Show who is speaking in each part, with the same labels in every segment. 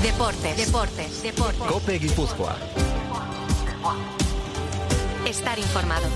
Speaker 1: Deportes.
Speaker 2: COPE Guipúzcoa.
Speaker 1: Estar informado.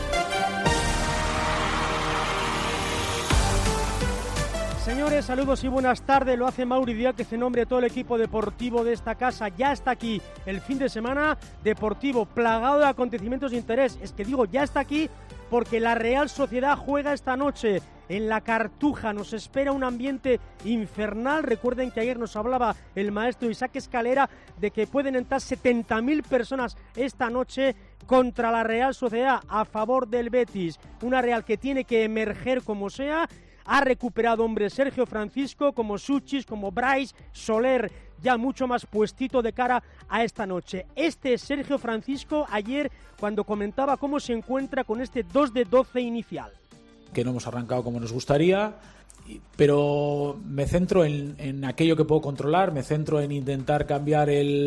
Speaker 3: Señores, saludos y buenas tardes. Lo hace Mauri Díaz en nombre de todo el equipo deportivo de esta casa. Ya está aquí el fin de semana deportivo, plagado de acontecimientos de interés. Es que digo, ya está aquí porque la Real Sociedad juega esta noche en la Cartuja. Nos espera un ambiente infernal. Recuerden que ayer nos hablaba el maestro Isaac Escalera de que pueden entrar 70.000 personas esta noche contra la Real Sociedad a favor del Betis. Una Real que tiene que emerger como sea. Ha recuperado hombres Sergio Francisco, como Suchis, como Bryce, Soler, ya mucho más puestito de cara a esta noche. Este es Sergio Francisco ayer cuando comentaba cómo se encuentra con este 2 de 12 inicial.
Speaker 4: Que no hemos arrancado como nos gustaría, pero me centro en aquello que puedo controlar, me centro en intentar cambiar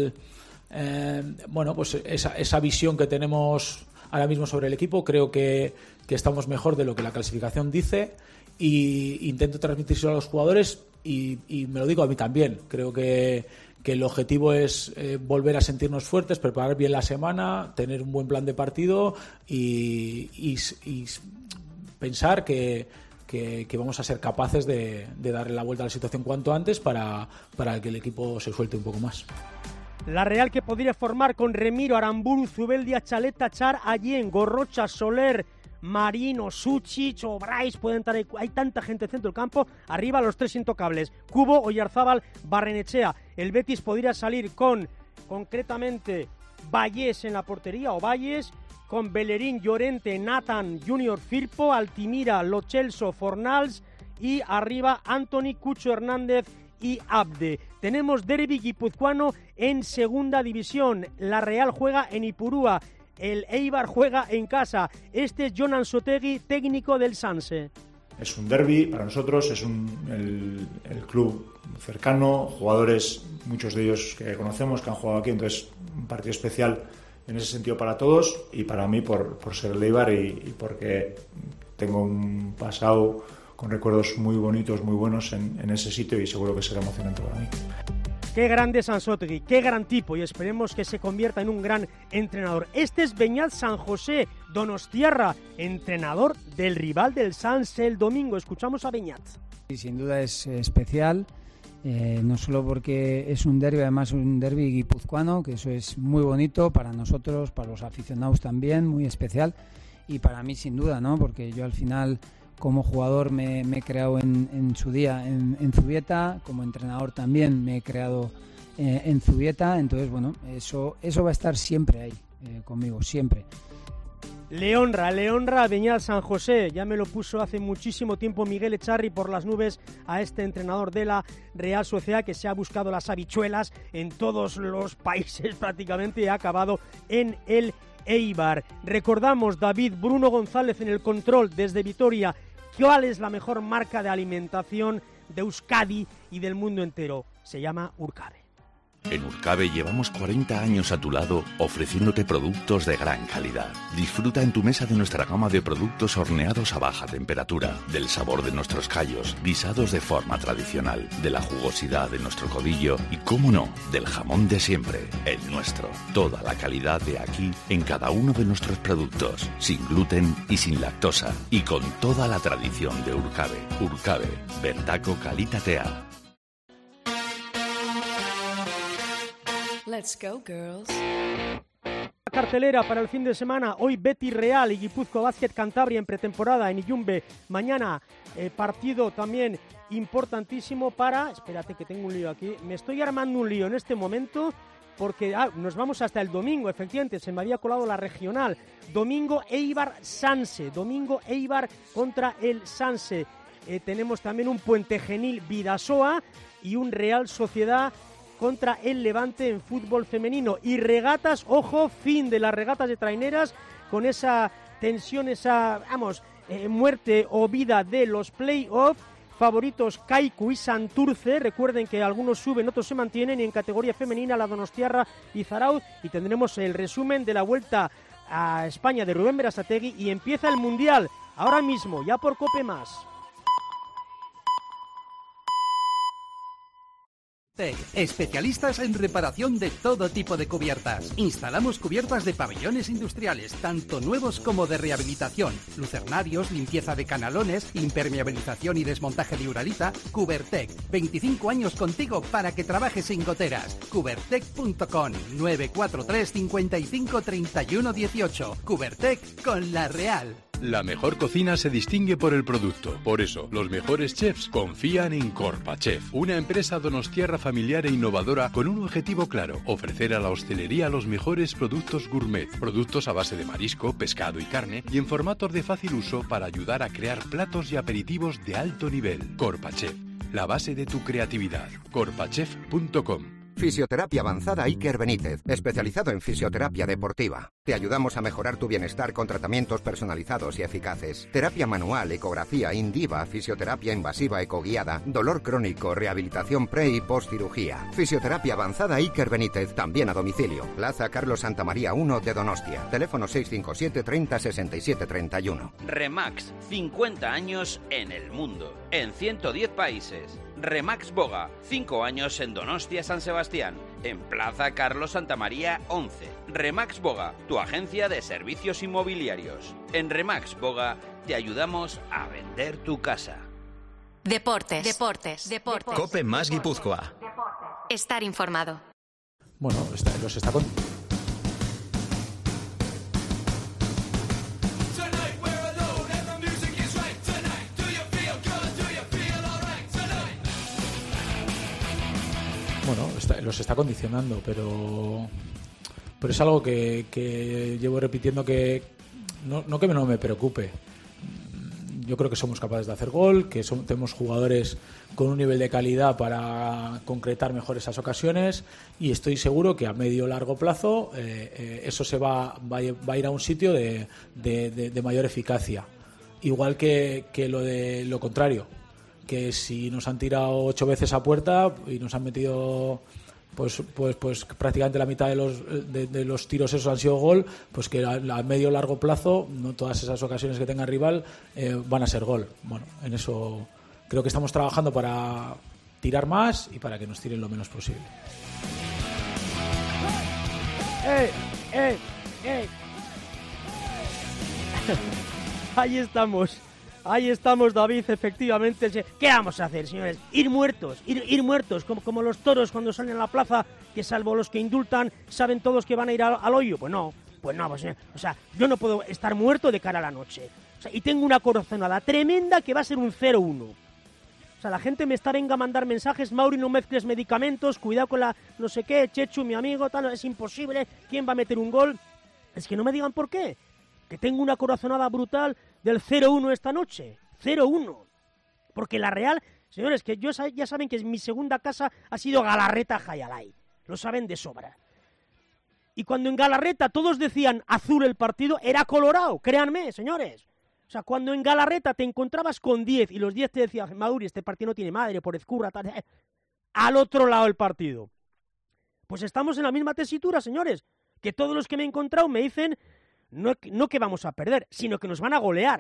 Speaker 4: esa visión que tenemos ahora mismo sobre el equipo. Creo que estamos mejor de lo que la clasificación dice. Y intento transmitírselo a los jugadores y me lo digo a mí también. Creo que el objetivo es volver a sentirnos fuertes, preparar bien la semana, tener un buen plan de partido y pensar que vamos a ser capaces de darle la vuelta a la situación cuanto antes para que el equipo se suelte un poco más.
Speaker 3: La Real que podría formar con Remiro, Aramburu, Zubeldia, Chaleta, Char, Allén, Gorrocha, Soler, Marino, Suchich o Bryce, pueden estar ahí. Hay tanta gente en el centro del campo. Arriba los tres intocables: Cubo, Oyarzábal, Barrenechea. El Betis podría salir con, concretamente, Vallés en la portería, o Valles, con Bellerín, Llorente, Nathan, Junior Firpo, Altimira, Lo Celso, Fornals y arriba Anthony, Cucho Hernández y Abde. Tenemos derbi guipuzcoano en segunda división. La Real juega en Ipurúa. El Eibar juega en casa. Este es Jon Ansotegui, técnico del Sanse.
Speaker 5: Es un derbi para nosotros, es el club cercano, jugadores, muchos de ellos que conocemos, que han jugado aquí, entonces un partido especial en ese sentido para todos y para mí por ser el Eibar y porque tengo un pasado con recuerdos muy bonitos, muy buenos en ese sitio y seguro que será emocionante para mí.
Speaker 3: Qué grande es Ansotegui, qué gran tipo y esperemos que se convierta en un gran entrenador. Este es Beñat San José, donostiarra, entrenador del rival del Sanse el domingo. Escuchamos a Beñat.
Speaker 6: Y sin duda es especial, no solo porque es un derbi, además un derbi guipuzcoano, que eso es muy bonito para nosotros, para los aficionados también, muy especial y para mí sin duda, ¿no? Porque yo al final como jugador me he creado en su día en Zubieta, como entrenador también me he creado en Zubieta, entonces bueno, eso va a estar siempre ahí conmigo, siempre.
Speaker 3: Le honra a Beñat San José, ya me lo puso hace muchísimo tiempo Miguel Echarri por las nubes a este entrenador de la Real Sociedad que se ha buscado las habichuelas en todos los países prácticamente y ha acabado en el Eibar. Recordamos, David, Bruno González en el control desde Vitoria. ¿Cuál es la mejor marca de alimentación de Euskadi y del mundo entero? Se llama Urcabe.
Speaker 7: En Urcabe llevamos 40 años a tu lado ofreciéndote productos de gran calidad. Disfruta en tu mesa de nuestra gama de productos horneados a baja temperatura, del sabor de nuestros callos, guisados de forma tradicional, de la jugosidad de nuestro codillo y, cómo no, del jamón de siempre, el nuestro. Toda la calidad de aquí en cada uno de nuestros productos, sin gluten y sin lactosa, y con toda la tradición de Urcabe. Urcabe, bertako kalitatea.
Speaker 1: Let's go, girls.
Speaker 3: Cartelera para el fin de semana. Hoy Betis Real y Guipúzcoa Basket Cantabria en pretemporada en Iyumbe. Mañana partido también importantísimo para... Espérate que tengo un lío aquí. Me estoy armando un lío en este momento porque nos vamos hasta el domingo, efectivamente. Se me había colado la regional. Domingo Eibar Sanse. Domingo Eibar contra el Sanse. Tenemos también un Puente Genil Bidasoa y un Real Sociedad contra el Levante en fútbol femenino. Y regatas, ojo, fin de las regatas de traineras, con esa tensión, esa, muerte o vida de los play-off. Favoritos Kaiku y Santurce, recuerden que algunos suben, otros se mantienen, y en categoría femenina la donostiarra y Zarauz. Y tendremos el resumen de la vuelta a España de Rubén Berasategui y empieza el Mundial, ahora mismo, ya por COPE+.
Speaker 2: Tech, especialistas en reparación de todo tipo de cubiertas. Instalamos cubiertas de pabellones industriales, tanto nuevos como de rehabilitación, lucernarios, limpieza de canalones, impermeabilización y desmontaje de uralita. Cubertec, 25 años contigo para que trabajes sin goteras. Cubertec.com, 943 55 31 18. Cubertec con La Real.
Speaker 8: La mejor cocina se distingue por el producto. Por eso, los mejores chefs confían en Corpachef, una empresa donostiarra familiar e innovadora con un objetivo claro: ofrecer a la hostelería los mejores productos gourmet, productos a base de marisco, pescado y carne, y en formatos de fácil uso para ayudar a crear platos y aperitivos de alto nivel. Corpachef, la base de tu creatividad. Corpachef.com.
Speaker 9: Fisioterapia Avanzada Iker Benítez, especializado en fisioterapia deportiva. Te ayudamos a mejorar tu bienestar con tratamientos personalizados y eficaces. Terapia manual, ecografía, Indiva, fisioterapia invasiva ecoguiada, dolor crónico, rehabilitación pre y post cirugía. Fisioterapia Avanzada Iker Benítez, también a domicilio. Plaza Carlos Santamaría 1 de Donostia. Teléfono 657 30 67 31.
Speaker 10: Remax, 50 años en el mundo, en 110 países. Remax Boga, 5 años en Donostia, San Sebastián, en Plaza Carlos Santamaría 11. Remax Boga, tu agencia de servicios inmobiliarios. En Remax Boga te ayudamos a vender tu casa.
Speaker 1: Deportes.
Speaker 11: COPE más Guipúzcoa.
Speaker 1: Estar informado.
Speaker 4: Bueno, los está con... Bueno, los está condicionando, pero es algo que llevo repitiendo, que no que no me preocupe. Yo creo que somos capaces de hacer gol, que tenemos jugadores con un nivel de calidad para concretar mejor esas ocasiones, y estoy seguro que a medio o largo plazo eso se va a ir a un sitio de mayor eficacia. Igual que lo contrario, que si nos han tirado 8 veces a puerta y nos han metido pues prácticamente la mitad de los tiros esos han sido gol, pues que a medio o largo plazo no todas esas ocasiones que tenga el rival van a ser gol. Bueno, en eso creo que estamos trabajando para tirar más y para que nos tiren lo menos posible.
Speaker 3: Ahí estamos, David, efectivamente. ¿Qué vamos a hacer, señores? Ir muertos, como los toros cuando salen a la plaza, que salvo los que indultan, saben todos que van a ir al hoyo. Pues no, o sea, yo no puedo estar muerto de cara a la noche. O sea, y tengo una corazonada tremenda que va a ser un 0-1. O sea, la gente venga a mandar mensajes: Mauri, no mezcles medicamentos, cuidado con la no sé qué, Chechu, mi amigo, tal, es imposible, ¿quién va a meter un gol? Es que no me digan por qué. Que tengo una corazonada brutal del 0-1 esta noche. 0-1. Porque la Real, señores, que ya saben que mi segunda casa ha sido Galarreta Jayalay. Lo saben de sobra. Y cuando en Galarreta todos decían azul el partido, era colorado. Créanme, señores. O sea, cuando en Galarreta te encontrabas con 10 y los 10 te decían: Mauri, este partido no tiene madre, por Ezcurra, tal. Al otro lado el partido. Pues estamos en la misma tesitura, señores. Que todos los que me he encontrado me dicen... No que vamos a perder, sino que nos van a golear.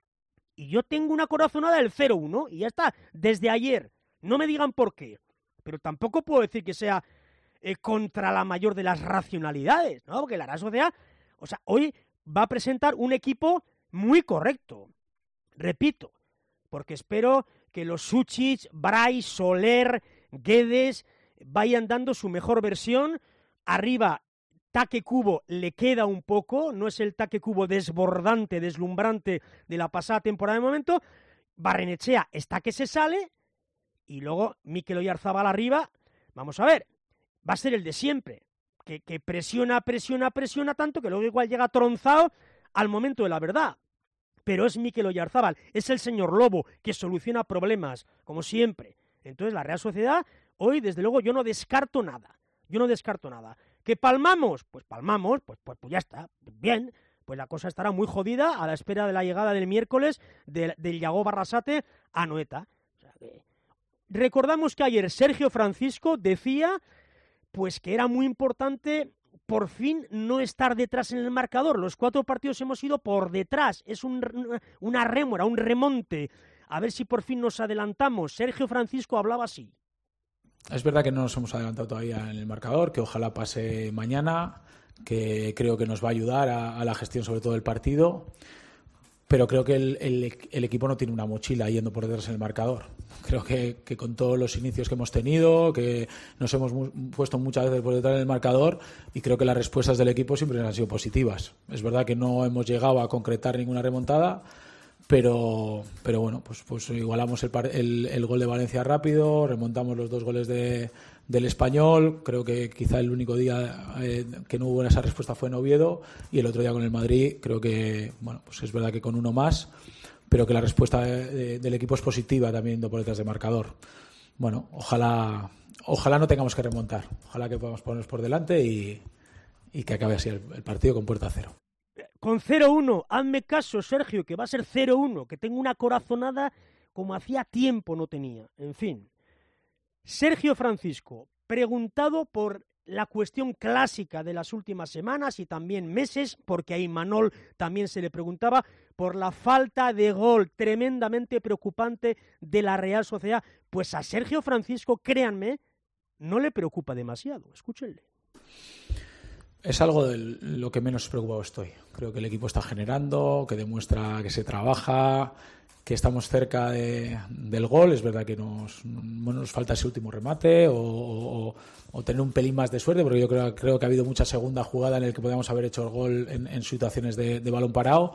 Speaker 3: Y yo tengo una corazonada del 0-1 y ya está, desde ayer. No me digan por qué, pero tampoco puedo decir que sea contra la mayor de las racionalidades, ¿no? Porque la Real Sociedad, o sea, hoy va a presentar un equipo muy correcto. Repito, porque espero que los Suchich, Brais, Soler, Guedes vayan dando su mejor versión. Arriba, Taque Cubo le queda un poco, no es el Taque Cubo desbordante, deslumbrante de la pasada temporada de momento. Barrenechea está que se sale, y luego Mikel Oyarzabal arriba. Vamos a ver, va a ser el de siempre, que presiona tanto que luego igual llega tronzado al momento de la verdad. Pero es Mikel Oyarzabal, es el señor Lobo, que soluciona problemas, como siempre. Entonces la Real Sociedad, hoy desde luego yo no descarto nada. ¿Que palmamos? Pues palmamos, pues ya está, bien, pues la cosa estará muy jodida a la espera de la llegada del miércoles del Yago Barrasate a Anoeta. O sea que... Recordamos que ayer Sergio Francisco decía pues que era muy importante por fin no estar detrás en el marcador. Los 4 partidos hemos ido por detrás, es una rémora, un remonte. A ver si por fin nos adelantamos. Sergio Francisco hablaba así.
Speaker 4: Es verdad que no nos hemos adelantado todavía en el marcador, que ojalá pase mañana, que creo que nos va a ayudar a la gestión sobre todo del partido, pero creo que el equipo no tiene una mochila yendo por detrás en el marcador. Creo que con todos los inicios que hemos tenido, que nos hemos puesto muchas veces por detrás en el marcador, y creo que las respuestas del equipo siempre han sido positivas. Es verdad que no hemos llegado a concretar ninguna remontada, pero bueno, pues igualamos el gol de Valencia rápido, remontamos los 2 goles del Español. Creo que quizá el único día que no hubo esa respuesta fue en Oviedo, y el otro día con el Madrid creo que, bueno, pues es verdad que con uno más, pero que la respuesta del equipo es positiva también por detrás de marcador. Bueno, ojalá no tengamos que remontar, ojalá que podamos ponernos por delante y que acabe así el partido con puerta a cero.
Speaker 3: Con 0-1, hazme caso, Sergio, que va a ser 0-1, que tengo una corazonada como hacía tiempo no tenía. En fin. Sergio Francisco, preguntado por la cuestión clásica de las últimas semanas y también meses, porque a Imanol también se le preguntaba por la falta de gol tremendamente preocupante de la Real Sociedad. Pues a Sergio Francisco, créanme, no le preocupa demasiado. Escúchenle.
Speaker 4: Es algo de lo que menos preocupado estoy. Creo que el equipo está generando, que demuestra que se trabaja, que estamos cerca del gol. Es verdad que nos falta ese último remate o tener un pelín más de suerte, porque yo creo que ha habido mucha segunda jugada en la que podíamos haber hecho el gol en situaciones de balón parado.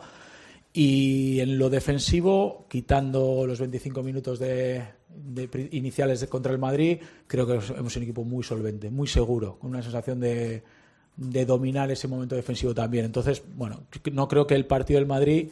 Speaker 4: Y en lo defensivo, quitando los 25 minutos iniciales contra el Madrid, creo que hemos un equipo muy solvente, muy seguro, con una sensación de dominar ese momento defensivo también. Entonces, bueno, no creo que el partido del Madrid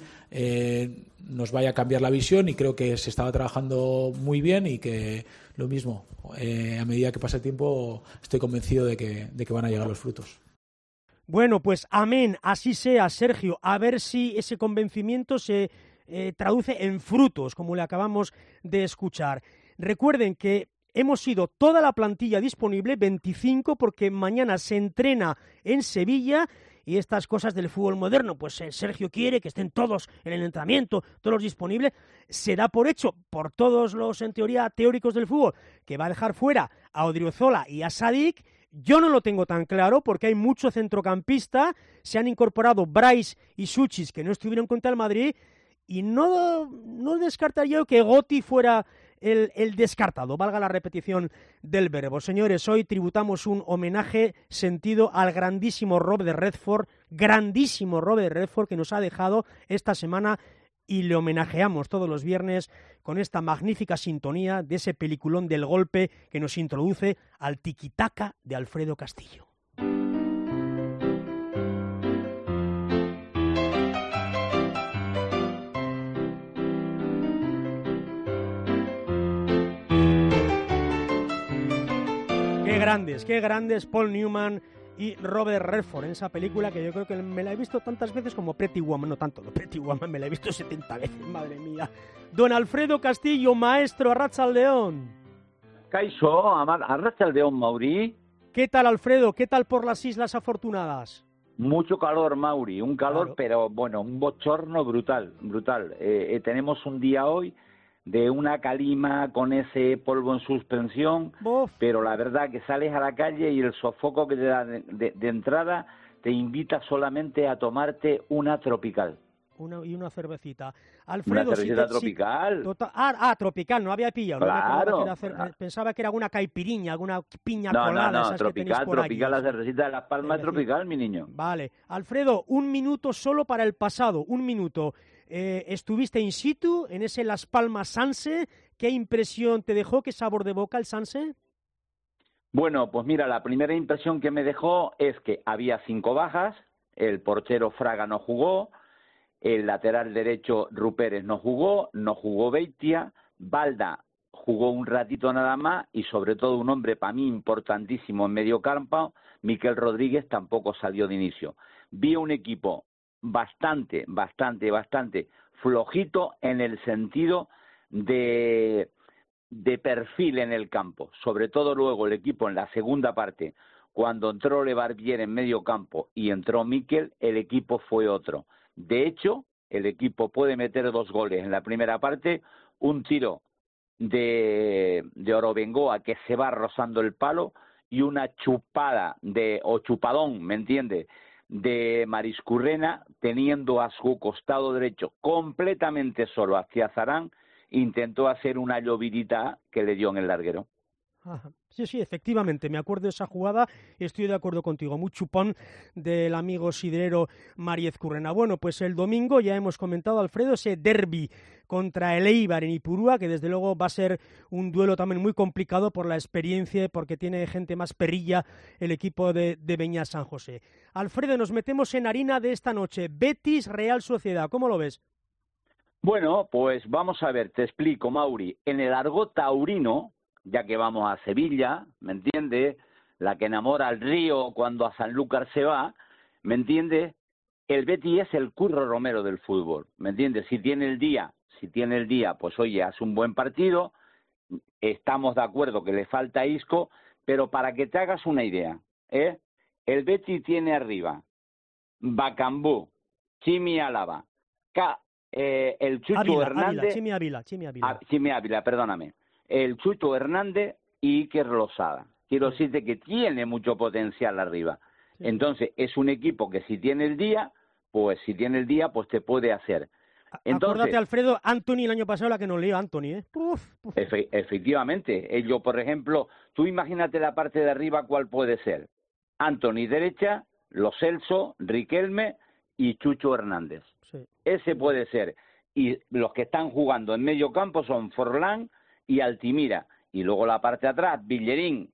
Speaker 4: nos vaya a cambiar la visión, y creo que se estaba trabajando muy bien, y que lo mismo, a medida que pasa el tiempo, estoy convencido de que van a llegar los frutos.
Speaker 3: Bueno, pues amén, así sea, Sergio. A ver si ese convencimiento se traduce en frutos, como le acabamos de escuchar. Recuerden que hemos sido toda la plantilla disponible, 25, porque mañana se entrena en Sevilla, y estas cosas del fútbol moderno, pues Sergio quiere que estén todos en el entrenamiento, todos disponibles. Se da por hecho, por todos los, en teoría, teóricos del fútbol, que va a dejar fuera a Odriozola y a Sadik. Yo no lo tengo tan claro, porque hay mucho centrocampista. Se han incorporado Brais y Suchis, que no estuvieron contra el Madrid, y no descartaría yo que Gotti fuera el descartado, valga la repetición del verbo. Señores, hoy tributamos un homenaje sentido al grandísimo Robert Redford, que nos ha dejado esta semana, y le homenajeamos todos los viernes con esta magnífica sintonía de ese peliculón del golpe que nos introduce al tiquitaca de Alfredo Castillo. Qué grandes Paul Newman y Robert Redford en esa película, que yo creo que me la he visto tantas veces como Pretty Woman. No tanto, Pretty Woman me la he visto 70 veces, madre mía. Don Alfredo Castillo, maestro, arratsaldeon.
Speaker 12: Kaixo, arratsaldeon, Mauri.
Speaker 3: ¿Qué tal, Alfredo? ¿Qué tal por las Islas Afortunadas?
Speaker 12: Mucho calor, Mauri, un calor,
Speaker 3: claro.
Speaker 12: Pero bueno, un bochorno brutal. Tenemos un día hoy de una calima con ese polvo en suspensión, pero la verdad que sales a la calle y el sofoco que te da de entrada te invita solamente a tomarte una tropical.
Speaker 3: Una cervecita. Alfredo,
Speaker 12: una cervecita tropical.
Speaker 3: Tropical, no había pillado.
Speaker 12: Claro.
Speaker 3: Pensaba que era alguna caipiriña, alguna piña colada.
Speaker 12: No, tropical, la cervecita de Las Palmas tropical, mi niño.
Speaker 3: Vale. Alfredo, un minuto solo para el pasado, un minuto. ¿Estuviste in situ en ese Las Palmas Sanse? ¿Qué impresión te dejó? ¿Qué sabor de boca el Sanse?
Speaker 12: Bueno, pues mira, la primera impresión que me dejó es que había 5 bajas, el portero Fraga no jugó, el lateral derecho Ruperes no jugó Beitia, Balda jugó un ratito nada más, y sobre todo un hombre para mí importantísimo en medio campo, Miquel Rodríguez, tampoco salió de inicio. Vi un equipo bastante flojito en el sentido de perfil en el campo, sobre todo luego el equipo en la segunda parte, cuando entró Lebarbier en medio campo y entró Miquel, el equipo fue otro. De hecho, el equipo puede meter 2 goles en la primera parte, un tiro de Orobengoa que se va rozando el palo y una chupada o chupadón, ¿me entiende?, de Mariscurrena, teniendo a su costado derecho completamente solo hacia Zarán, intentó hacer una llovidita que le dio en el larguero.
Speaker 3: Ajá. Sí, efectivamente, me acuerdo de esa jugada y estoy de acuerdo contigo. Muy chupón del amigo sidrero Mariez Currena. Bueno, pues el domingo ya hemos comentado, Alfredo, ese derbi contra el Eibar en Ipurúa, que desde luego va a ser un duelo también muy complicado por la experiencia, porque tiene gente más perrilla el equipo de Beñat San José. Alfredo, nos metemos en harina de esta noche. Betis Real Sociedad, ¿cómo lo ves?
Speaker 12: Bueno, pues vamos a ver, te explico, Mauri. En el argot taurino, ya que vamos a Sevilla, ¿me entiendes? La que enamora al río cuando a Sanlúcar se va, ¿me entiendes? El Betis es el Curro Romero del fútbol, ¿me entiendes? Si tiene el día, pues oye, hace un buen partido, estamos de acuerdo que le falta Isco, pero para que te hagas una idea, el Betis tiene arriba Bacambú, Chimi Álava, el Chucho Hernández...
Speaker 3: Chimi
Speaker 12: Ávila, perdóname. El Chucho Hernández y Iker Losada. Quiero decirte que tiene mucho potencial arriba. Sí. Entonces, es un equipo que si tiene el día, pues te puede hacer. Entonces,
Speaker 3: acuérdate, Alfredo, Anthony el año pasado, la que nos lió Anthony, ¿eh?
Speaker 12: Efectivamente. Yo, por ejemplo, tú imagínate la parte de arriba, ¿cuál puede ser? Anthony derecha, Lo Celso, Riquelme y Chucho Hernández. Sí. Ese puede ser. Y los que están jugando en medio campo son Forlán y Altimira, y luego la parte de atrás, Bellerín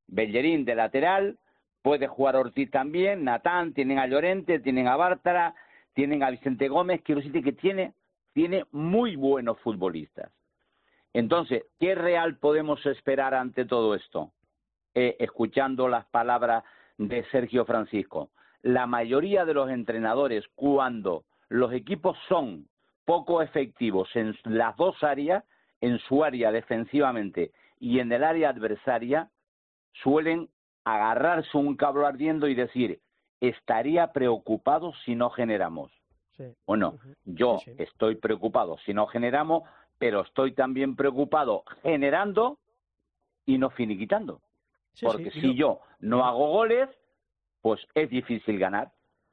Speaker 12: de lateral, puede jugar Ortiz también, Natán, tienen a Llorente, tienen a Bártara, tienen a Vicente Gómez, quiero decirte que tiene muy buenos futbolistas. Entonces, ¿qué Real podemos esperar ante todo esto? Escuchando las palabras de Sergio Francisco, la mayoría de los entrenadores, cuando los equipos son poco efectivos en las dos áreas, en su área defensivamente y en el área adversaria, suelen agarrarse un cable ardiendo y decir, estaría preocupado si no generamos. Sí. Bueno, yo estoy preocupado si no generamos, pero estoy también preocupado generando y no finiquitando. Porque si yo no hago goles, pues es difícil ganar.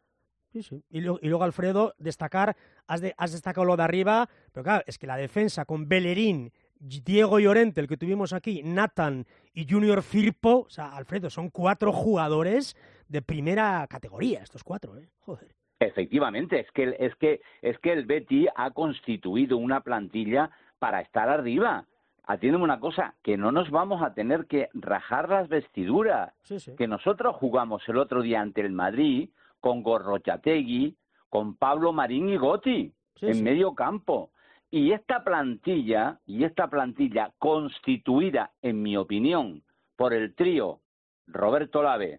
Speaker 3: Sí. Y luego, Alfredo, has destacado lo de arriba, pero claro, es que la defensa con Bellerín, Diego Llorente, el que tuvimos aquí, Nathan y Junior Firpo, o sea, Alfredo, son 4 jugadores de primera categoría, estos 4, joder.
Speaker 12: Efectivamente, es que el Betis ha constituido una plantilla para estar arriba. Atiéndeme una cosa, que no nos vamos a tener que rajar las vestiduras, que nosotros jugamos el otro día ante el Madrid con Gorrochategui, con Pablo Marín y Gotti en medio campo. Y esta plantilla constituida, en mi opinión, por el trío Roberto Olave,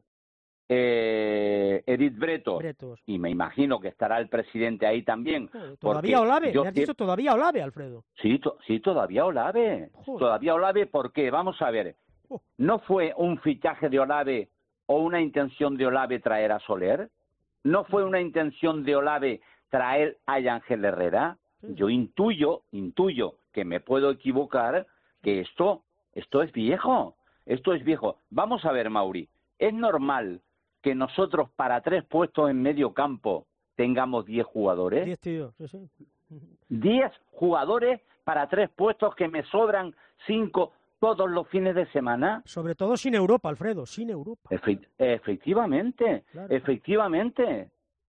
Speaker 12: Edith Bretos, y me imagino que estará el presidente ahí también.
Speaker 3: ¿Todavía Olave? ¿Me has dicho todavía Olave, Alfredo?
Speaker 12: Sí, todavía Olave. Todavía Olave, ¿por qué? Vamos a ver. ¿No fue un fichaje de Olave o una intención de Olave traer a Soler? ¿No fue una intención de Olave traer a Ángel Herrera? Yo intuyo, que me puedo equivocar, que esto es viejo. Esto es viejo. Vamos a ver, Mauri. ¿Es normal que nosotros para 3 puestos en medio campo tengamos 10 jugadores?
Speaker 3: 10 tíos, sí.
Speaker 12: 10 jugadores para 3 puestos, que me sobran 5 todos los fines de semana.
Speaker 3: Sobre todo sin Europa, Alfredo, sin Europa.
Speaker 12: Efectivamente, claro. Efectivamente,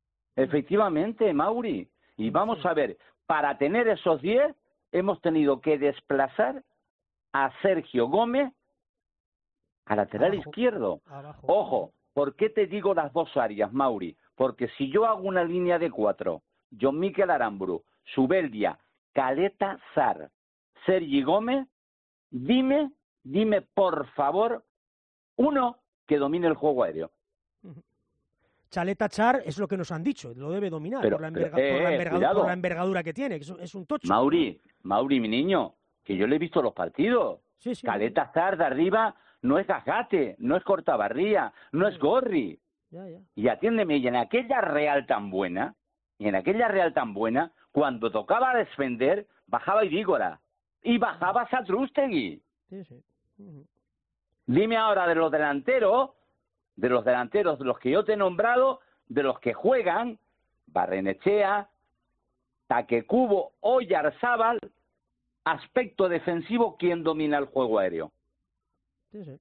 Speaker 12: Mauri. Y vamos a ver, para tener esos 10 hemos tenido que desplazar a Sergio Gómez a lateral izquierdo. Ojo, ¿por qué te digo las dos áreas, Mauri? Porque si yo hago una línea de 4, John Mikel Aramburu, Zubeldia, Caleta Sar, Sergi Gómez, dime por favor, uno que domine el juego aéreo.
Speaker 3: Chaleta Char es lo que nos han dicho, lo debe dominar, por la envergadura que tiene, es un tocho.
Speaker 12: Mauri, mi niño, que yo le he visto los partidos. Sí, Caleta Char de arriba no es Gajate, no es Cortabarría, no es Gorri. Ya. Y atiéndeme, y en aquella Real tan buena, cuando tocaba defender, bajaba Irígora. y bajaba Satrústegui.
Speaker 3: Sí, sí.
Speaker 12: Dime ahora de los delanteros, de los que yo te he nombrado, de los que juegan, Barrenechea, Taquecubo, Oyarzábal, aspecto defensivo, ¿quién domina el juego aéreo?
Speaker 3: Sí, sí.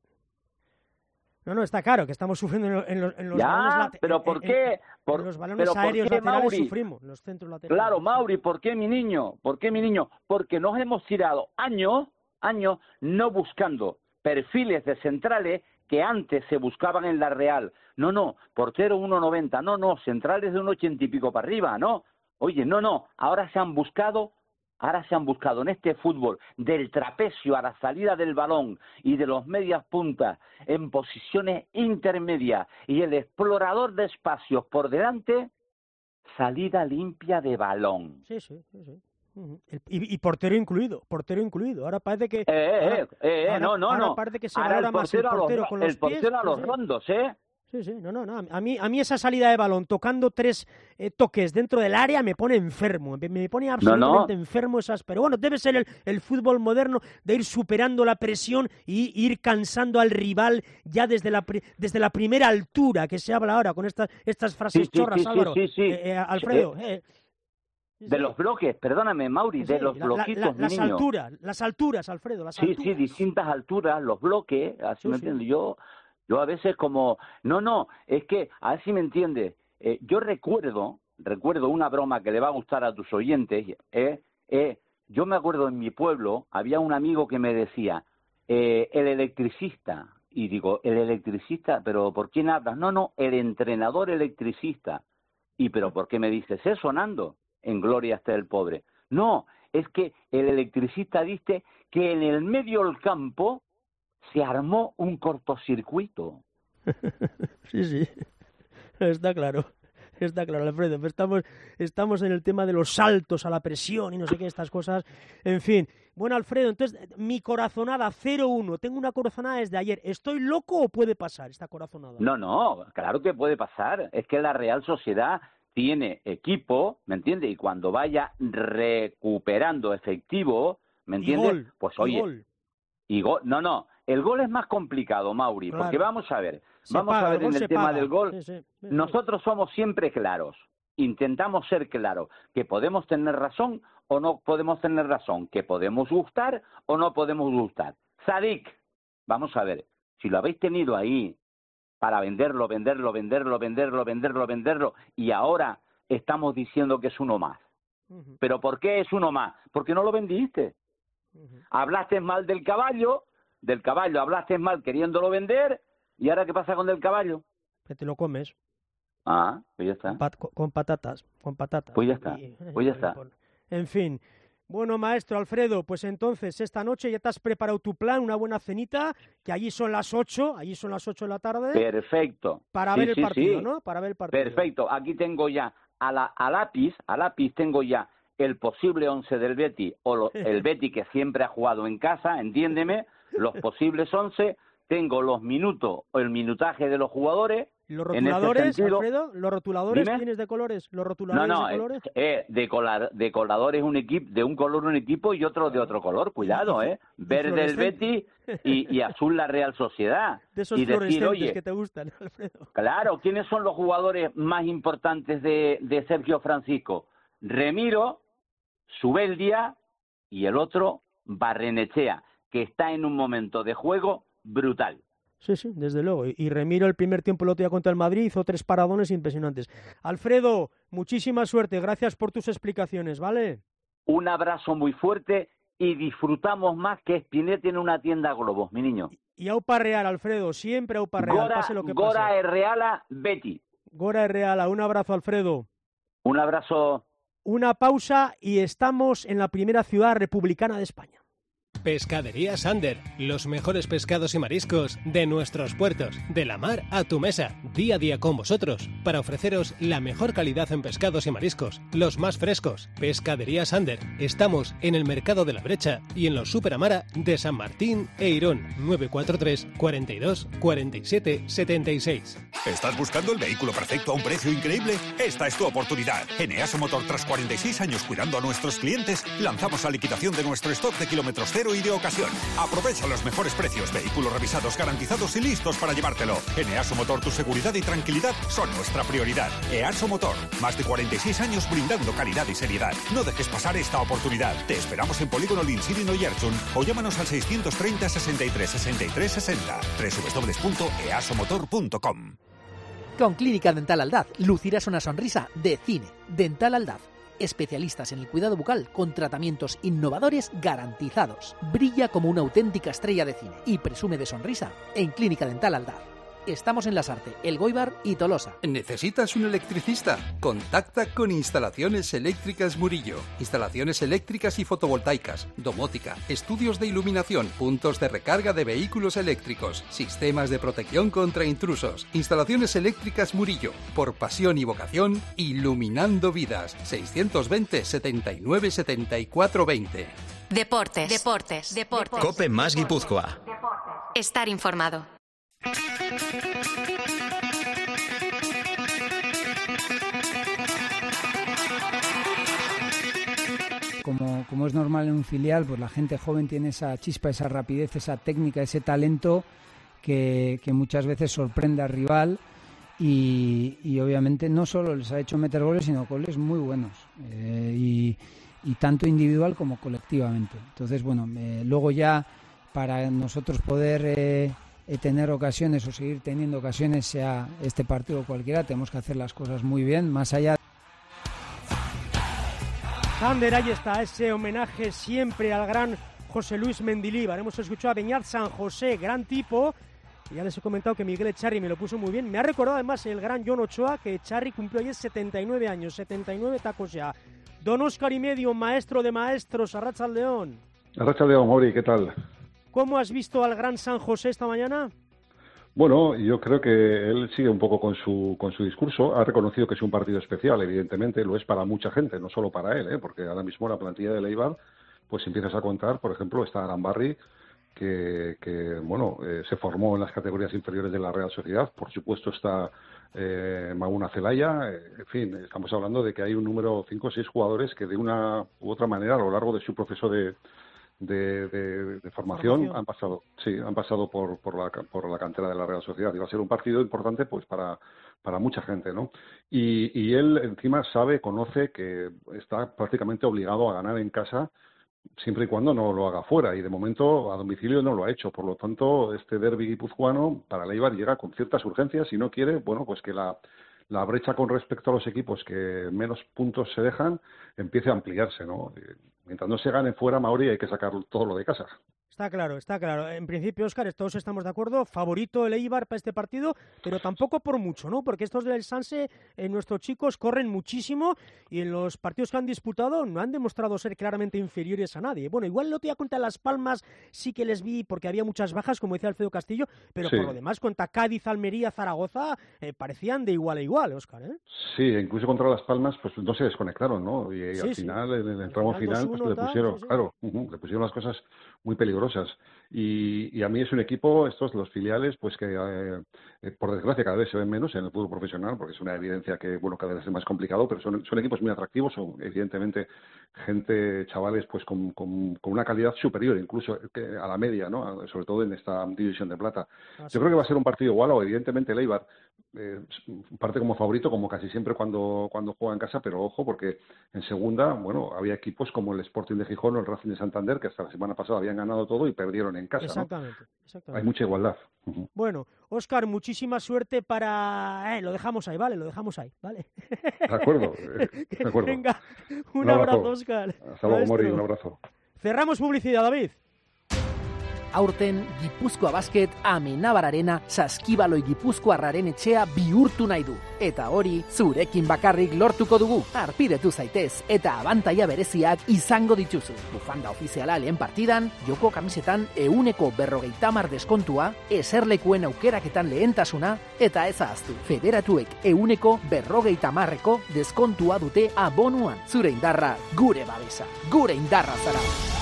Speaker 3: No, está claro que estamos sufriendo en los balones
Speaker 12: pero ¿por qué?
Speaker 3: En los balones aéreos laterales
Speaker 12: Mauri,
Speaker 3: sufrimos, los centros laterales.
Speaker 12: Claro, Mauri, ¿por qué mi niño? Porque nos hemos tirado años no buscando perfiles de centrales que antes se buscaban en la Real. No, portero 1,90, no, centrales de 1,80 y pico para arriba, no. Oye, no, ahora se han buscado en este fútbol del trapecio a la salida del balón y de los medias puntas en posiciones intermedias y el explorador de espacios por delante, salida limpia de balón.
Speaker 3: Sí. Y portero incluido. Ahora parece que
Speaker 12: ahora
Speaker 3: parece que se valora más el portero con los pies.
Speaker 12: El portero a los rondos, ¿eh?
Speaker 3: Sí, no. A mí esa salida de balón tocando 3 toques dentro del área me pone enfermo, me pone absolutamente enfermo esas. Pero bueno, debe ser el fútbol moderno de ir superando la presión y ir cansando al rival ya desde la primera altura que se habla ahora con estas frases chorras, Álvaro. Alfredo.
Speaker 12: De los bloques, perdóname, Mauri, de los bloquitos,
Speaker 3: las alturas, Alfredo, las alturas.
Speaker 12: Sí, distintas alturas, los bloques, así me entiendo. Yo a veces como... No, es que, a ver si me entiendes, yo recuerdo una broma que le va a gustar a tus oyentes, yo me acuerdo en mi pueblo, había un amigo que me decía, el electricista, y digo, el electricista, pero ¿por quién hablas? No, el entrenador electricista. ¿Y pero por qué me dices eso, Nando? En gloria esté el pobre. No, es que el electricista dice que en el medio del campo se armó un cortocircuito.
Speaker 3: Sí, está claro, Alfredo. Estamos en el tema de los saltos a la presión y no sé qué, estas cosas. En fin. Bueno, Alfredo, entonces, mi corazonada 0-1. Tengo una corazonada desde ayer. ¿Estoy loco o puede pasar esta corazonada?
Speaker 12: No, claro que puede pasar. Es que la Real Sociedad tiene equipo, ¿me entiendes? Y cuando vaya recuperando efectivo, ¿me entiendes? Pues oye, no, el gol es más complicado, Mauri, claro. Porque vamos a ver en el tema del gol, nosotros somos siempre claros, intentamos ser claros, que podemos tener razón o no podemos tener razón, que podemos gustar o no podemos gustar. Sadik, vamos a ver, si lo habéis tenido ahí para venderlo, y ahora estamos diciendo que es uno más. ¿Pero por qué es uno más? Porque no lo vendiste. Hablaste mal del caballo hablaste mal queriéndolo vender, ¿y ahora qué pasa con el caballo?
Speaker 3: Que te lo comes.
Speaker 12: Pues ya está.
Speaker 3: Con patatas.
Speaker 12: Pues ya está.
Speaker 3: En fin. Bueno, maestro Alfredo, pues entonces esta noche ya te has preparado tu plan, una buena cenita, que allí son las 8 de la tarde.
Speaker 12: Perfecto.
Speaker 3: Para ver el partido, ¿no? Para ver el partido.
Speaker 12: Perfecto. Aquí tengo ya a lápiz tengo ya el posible 11 del Betis, el Betis que siempre ha jugado en casa, entiéndeme, los posibles 11, tengo los minutos o el minutaje de los jugadores.
Speaker 3: ¿Los rotuladores,
Speaker 12: Alfredo?
Speaker 3: ¿Los rotuladores tienes de colores? ¿Los rotuladores de colores?
Speaker 12: De coladores un equipo, de un color un equipo y otro de otro color, cuidado, verde el Betis y azul la Real Sociedad.
Speaker 3: De esos fluorescentes que te gustan, Alfredo.
Speaker 12: Claro, ¿quiénes son los jugadores más importantes de Sergio Francisco? Remiro, Zubeldia y el otro Barrenechea, que está en un momento de juego brutal.
Speaker 3: Sí, desde luego. Y Remiro el primer tiempo el otro día contra el Madrid hizo 3 paradones impresionantes. Alfredo, muchísima suerte. Gracias por tus explicaciones, ¿vale?
Speaker 12: Un abrazo muy fuerte y disfrutamos más que Espinet tiene una tienda Globos, mi niño.
Speaker 3: Y Aupa Real, Alfredo, siempre Aupa Real, pase lo que pase.
Speaker 12: Gora Reala, Betty.
Speaker 3: Gora Reala, un abrazo, Alfredo.
Speaker 12: Un abrazo.
Speaker 3: Una pausa y estamos en la primera ciudad republicana de España.
Speaker 13: Pescadería Sander, los mejores pescados y mariscos de nuestros puertos, de la mar a tu mesa, día a día con vosotros, para ofreceros la mejor calidad en pescados y mariscos, los más frescos. Pescadería Sander, estamos en el Mercado de la Brecha y en los Superamara de San Martín e Irón, 943 42 47 76.
Speaker 14: ¿Estás buscando el vehículo perfecto a un precio increíble? Esta es tu oportunidad. En EASO Motor, tras 46 años cuidando a nuestros clientes, lanzamos la liquidación de nuestro stock de kilómetros cero y de ocasión. Aprovecha los mejores precios, vehículos revisados, garantizados y listos para llevártelo. En EASO Motor, tu seguridad y tranquilidad son nuestra prioridad. EASO Motor, más de 46 años brindando calidad y seriedad. No dejes pasar esta oportunidad. Te esperamos en Polígono Linsiri Oyarzun o llámanos al 630 63 63 60. www.easomotor.com.
Speaker 15: Con Clínica Dental Aldaz lucirás una sonrisa de cine. Dental Aldaz, especialistas en el cuidado bucal con tratamientos innovadores garantizados. Brilla como una auténtica estrella de cine y presume de sonrisa en Clínica Dental Aldaz. Estamos en Lasarte, El Goibar y Tolosa.
Speaker 2: ¿Necesitas un electricista? Contacta con Instalaciones Eléctricas Murillo. Instalaciones eléctricas y fotovoltaicas, domótica, estudios de iluminación, puntos de recarga de vehículos eléctricos, sistemas de protección contra intrusos. Instalaciones Eléctricas Murillo. Por pasión y vocación, iluminando vidas. 620 79 74 20.
Speaker 1: Deportes.
Speaker 11: Cope más Guipúzcoa.
Speaker 1: Estar informado.
Speaker 6: Como es normal en un filial, pues la gente joven tiene esa chispa, esa rapidez, esa técnica, ese talento que muchas veces sorprende al rival y obviamente no solo les ha hecho meter goles, sino goles muy buenos y tanto individual como colectivamente. Entonces, bueno, luego ya para nosotros poder tener ocasiones o seguir teniendo ocasiones, sea este partido o cualquiera, tenemos que hacer las cosas muy bien, más allá.
Speaker 3: Sander, ahí está, ese homenaje siempre al gran José Luis Mendilibar. Hemos escuchado a Beñat San José, gran tipo, y ya les he comentado que Miguel Echarri me lo puso muy bien. Me ha recordado además el gran John Ochoa, que Echarri cumplió ayer 79 años, 79 tacos ya. Don Óscar y medio, maestro de maestros, Arratsaldeon.
Speaker 16: Arratsaldeon, Ori, ¿qué tal?
Speaker 3: ¿Cómo has visto al gran San José esta mañana?
Speaker 16: Bueno, yo creo que él sigue un poco con su discurso. Ha reconocido que es un partido especial, evidentemente, lo es para mucha gente, no solo para él, porque ahora mismo la plantilla de Eibar, pues empiezas a contar, por ejemplo, está Arambarri, que se formó en las categorías inferiores de la Real Sociedad. Por supuesto está Maguna Zelaya. En fin, estamos hablando de que hay un número 5 o 6 jugadores que de una u otra manera a lo largo de su proceso de formación han pasado por la cantera de la Real Sociedad. Y va a ser un partido importante pues para mucha gente, ¿no? Y él encima conoce que está prácticamente obligado a ganar en casa siempre y cuando no lo haga fuera, y de momento a domicilio no lo ha hecho. Por lo tanto, este derbi guipuzcoano para el Eibar llega con ciertas urgencias y no quiere, pues que la brecha con respecto a los equipos que menos puntos se dejan empiece a ampliarse, ¿no? Mientras no se gane fuera, Mauri, hay que sacar todo lo de casa.
Speaker 3: Está claro. En principio, Óscar, todos estamos de acuerdo. Favorito el Eibar para este partido, pero tampoco por mucho, ¿no? Porque estos del Sanse, nuestros chicos, corren muchísimo y en los partidos que han disputado no han demostrado ser claramente inferiores a nadie. Bueno, igual el otro día contra Las Palmas sí que les vi porque había muchas bajas, como decía Alfredo Castillo, pero sí. Por lo demás, contra Cádiz, Almería, Zaragoza, parecían de igual a igual, Óscar, ¿eh?
Speaker 16: Sí, incluso contra Las Palmas, pues no se desconectaron, ¿no? Y al final, en el tramo final, pues le pusieron, le pusieron las cosas muy peligrosas. Y a mí es un equipo, los filiales, pues que por desgracia cada vez se ven menos en el fútbol profesional, porque es una evidencia que cada vez es más complicado, pero son equipos muy atractivos, son evidentemente chavales pues con una calidad superior incluso a la media, ¿no? Sobre todo en esta división de plata. Yo creo que va a ser un partido igualado, evidentemente el Eibar parte como favorito, como casi siempre cuando juega en casa, pero ojo, porque en segunda, había equipos como el Sporting de Gijón o el Racing de Santander, que hasta la semana pasada habían ganado todo y perdieron en casa.
Speaker 3: Exactamente.
Speaker 16: Hay mucha igualdad.
Speaker 3: Bueno, Óscar, muchísima suerte para... lo dejamos ahí, ¿vale?
Speaker 16: De acuerdo.
Speaker 3: Venga, un abrazo, Óscar.
Speaker 16: Hasta luego, Mori, un abrazo.
Speaker 3: Cerramos publicidad, David.
Speaker 15: aurten Gipuzkoa Basket Amenabararena Saskibaloi Gipuzkoarraren etxea bihurtu nahi du. Eta hori, zurekin bakarrik lortuko dugu. Arpidetu zaitez eta abantaila bereziak izango dituzu. Bufanda ofiziala lehen partidan, joko kamisetan 150% deskontua, eserlekuen aukeraketan lehentasuna, eta ez ahaztu. Federatuek 150% deskontua dute abonuan. Zure indarra, gure babesa. Gure indarra zara.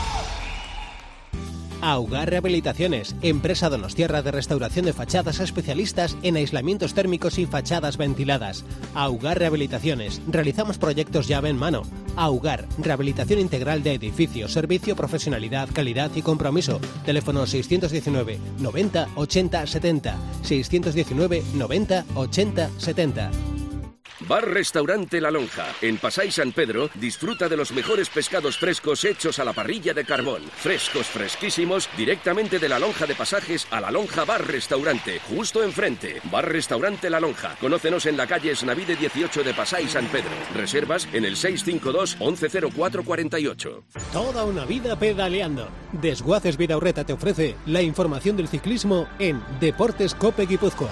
Speaker 13: Augar Rehabilitaciones, empresa donostiarra de restauración de fachadas especialistas en aislamientos térmicos y fachadas ventiladas. Augar Rehabilitaciones, realizamos proyectos llave en mano. Augar, rehabilitación integral de edificios, servicio, profesionalidad, calidad y compromiso. Teléfono 619 90 80 70. 619 90 80 70.
Speaker 17: Bar Restaurante La Lonja. En Pasay San Pedro disfruta de los mejores pescados frescos hechos a la parrilla de carbón. Frescos, fresquísimos, directamente de La Lonja de Pasajes a La Lonja Bar Restaurante. Justo enfrente. Bar Restaurante La Lonja. Conócenos en la calle Esnavide 18 de Pasay San Pedro. Reservas en el 652 110448.
Speaker 13: Toda una vida pedaleando. Desguaces Vidaurreta te ofrece la información del ciclismo en Deportes Cope Guipúzcoa.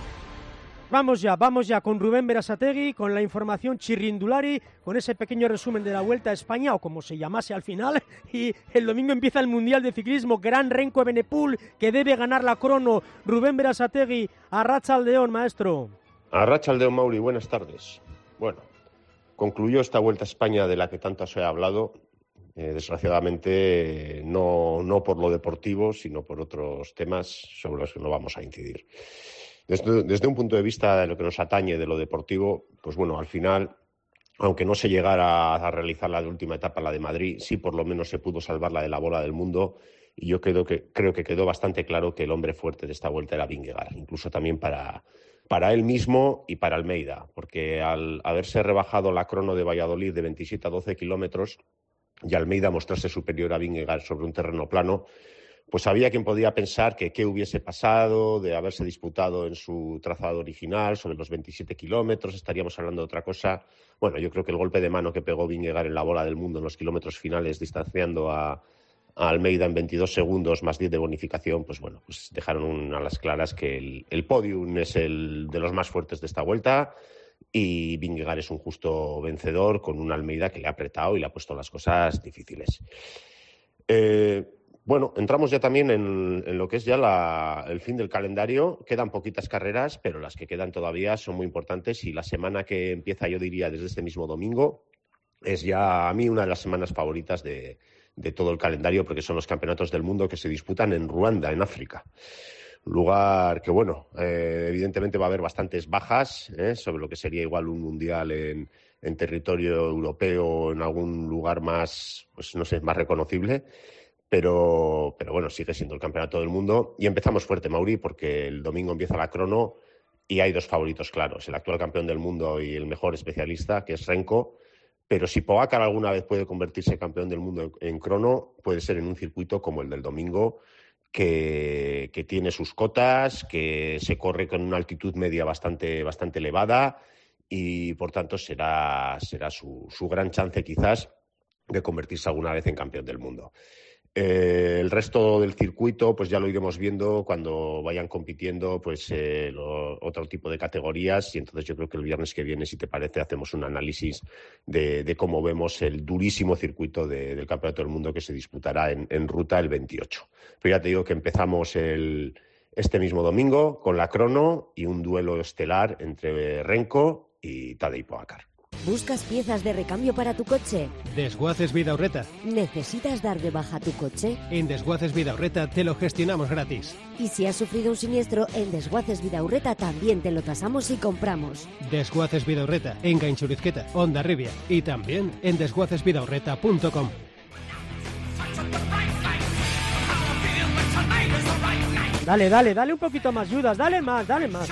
Speaker 3: Vamos ya con Rubén Berasategui, con la información chirrindulari, con ese pequeño resumen de la Vuelta a España, o como se llamase al final, y el domingo empieza el Mundial de Ciclismo, Gran Renko Evenepoel, que debe ganar la crono. Rubén Berasategui, Arratsaldeon, maestro.
Speaker 18: Arratsaldeon, Mauri, buenas tardes. Bueno, concluyó esta Vuelta a España de la que tanto se ha hablado, desgraciadamente no por lo deportivo, sino por otros temas sobre los que no vamos a incidir. Desde un punto de vista de lo que nos atañe de lo deportivo, pues bueno, al final, aunque no se llegara a realizar la última etapa, la de Madrid, sí por lo menos se pudo salvar la de la bola del mundo, y yo creo que quedó bastante claro que el hombre fuerte de esta vuelta era Vingegaard, incluso también para él mismo y para Almeida, porque al haberse rebajado la crono de Valladolid de 27 a 12 kilómetros y Almeida mostrarse superior a Vingegaard sobre un terreno plano, pues había quien podía pensar que qué hubiese pasado de haberse disputado en su trazado original sobre los 27 kilómetros, estaríamos hablando de otra cosa. Bueno, yo creo que el golpe de mano que pegó Vingegaard en la bola del mundo en los kilómetros finales, distanciando a Almeida en 22 segundos más 10 de bonificación, pues bueno, pues dejaron a las claras que el podium es el de los más fuertes de esta vuelta, y Vingegaard es un justo vencedor con un Almeida que le ha apretado y le ha puesto las cosas difíciles. Bueno, entramos ya también en lo que es ya el fin del calendario. Quedan poquitas carreras, pero las que quedan todavía son muy importantes, y la semana que empieza, yo diría, desde este mismo domingo, es ya a mí una de las semanas favoritas de todo el calendario, porque son los campeonatos del mundo que se disputan en Ruanda, en África. Lugar que, bueno, evidentemente va a haber bastantes bajas sobre lo que sería igual un mundial en territorio europeo, en algún lugar más, pues no sé, más reconocible. Pero bueno, sigue siendo el campeonato del mundo. Y empezamos fuerte, Mauri, porque el domingo empieza la crono y hay dos favoritos claros: el actual campeón del mundo y el mejor especialista, que es Renko. Pero si Pogačar alguna vez puede convertirse en campeón del mundo en crono, puede ser en un circuito como el del domingo, que tiene sus cotas, que se corre con una altitud media bastante elevada, y por tanto será su gran chance quizás de convertirse alguna vez en campeón del mundo. El resto del circuito pues ya lo iremos viendo cuando vayan compitiendo pues otro tipo de categorías, y entonces yo creo que el viernes que viene, si te parece, hacemos un análisis de cómo vemos el durísimo circuito del Campeonato del Mundo que se disputará en ruta el 28. Pero ya te digo que empezamos este mismo domingo con la crono y un duelo estelar entre Renko y Tadej Pogačar.
Speaker 19: ¿Buscas piezas de recambio para tu coche?
Speaker 13: Desguaces Vidaurreta.
Speaker 19: ¿Necesitas dar de baja tu coche?
Speaker 13: En Desguaces Vidaurreta te lo gestionamos gratis.
Speaker 19: Y si has sufrido un siniestro, en Desguaces Vidaurreta también te lo tasamos y compramos.
Speaker 13: Desguaces Vidaurreta, en Gainchurizqueta, Hondarribia, y también en desguacesvidaurreta.com.
Speaker 3: Dale un poquito más, Judas, dale más.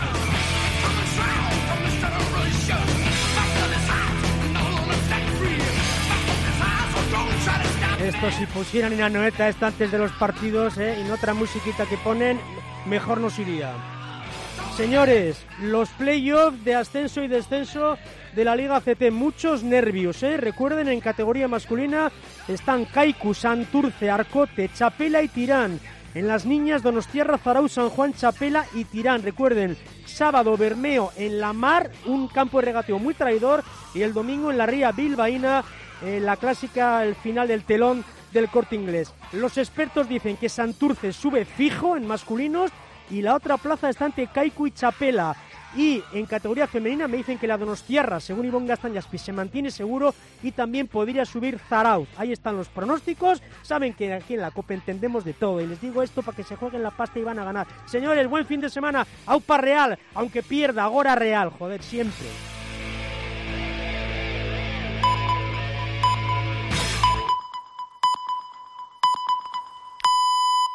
Speaker 3: Esto, si pusieran en la noeta esto antes de los partidos y no otra musiquita que ponen, mejor nos iría. Señores, los playoffs de ascenso y descenso de la Liga CT, muchos nervios, Recuerden, en categoría masculina están Kaiku, Santurce, Arcote, Chapela y Tirán. En las niñas, Donostiarra, Zarauz, San Juan, Chapela y Tirán. Recuerden, sábado Bermeo en la Mar, un campo de regateo muy traidor, y el domingo en la Ría Bilbaína, la clásica, el final del telón del Corte Inglés. Los expertos dicen que Santurce sube fijo en masculinos y la otra plaza está ante Kaiku y Chapela. Y en categoría femenina me dicen que la Donostiarra, según Ivonne Gastañaspi, se mantiene seguro y también podría subir Zarauz. Ahí están los pronósticos. Saben que aquí en la Copa entendemos de todo y les digo esto para que se jueguen la pasta y van a ganar. Señores, buen fin de semana. Aupa Real, aunque pierda, agora Real, joder, siempre.